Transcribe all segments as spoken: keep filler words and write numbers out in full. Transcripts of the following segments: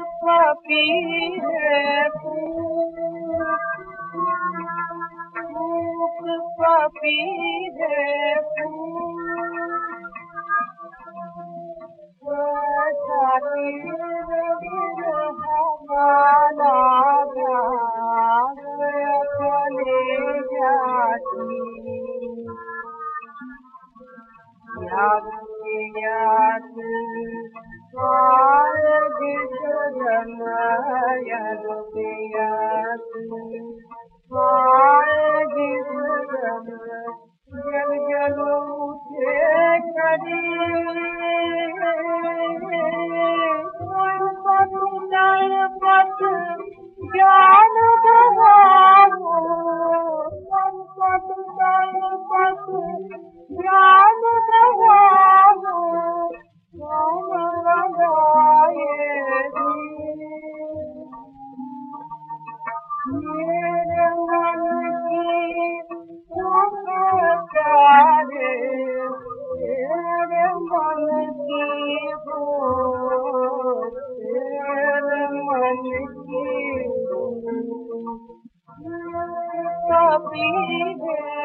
पापी है फूक पापी है हमारा अपने जाती याद याद जल जल उठे करी पत ज्ञान गवाओ संपत पत ज्ञान गवाओ मेरे मन की सुख प्यारे तेरे मन की हो तेरे मन की कभी है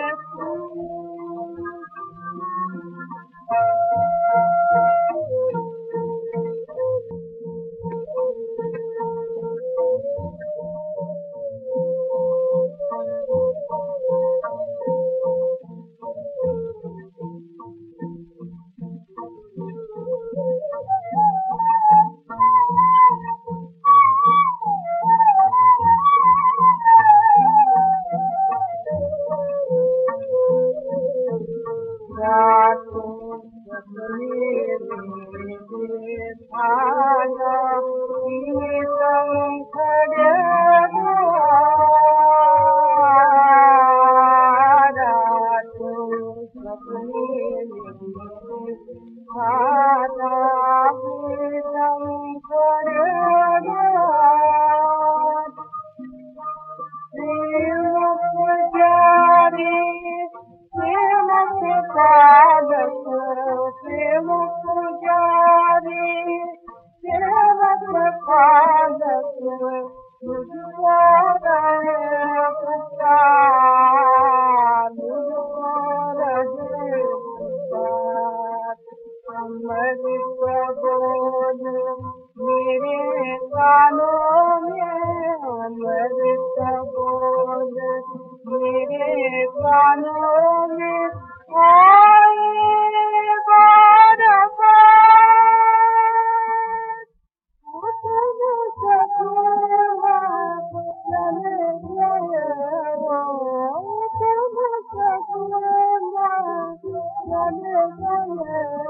मेरे कानों में अमृत बोल मेरे कानों में आए बार बार उठन सकेला चले गए उठन सकेला चले गए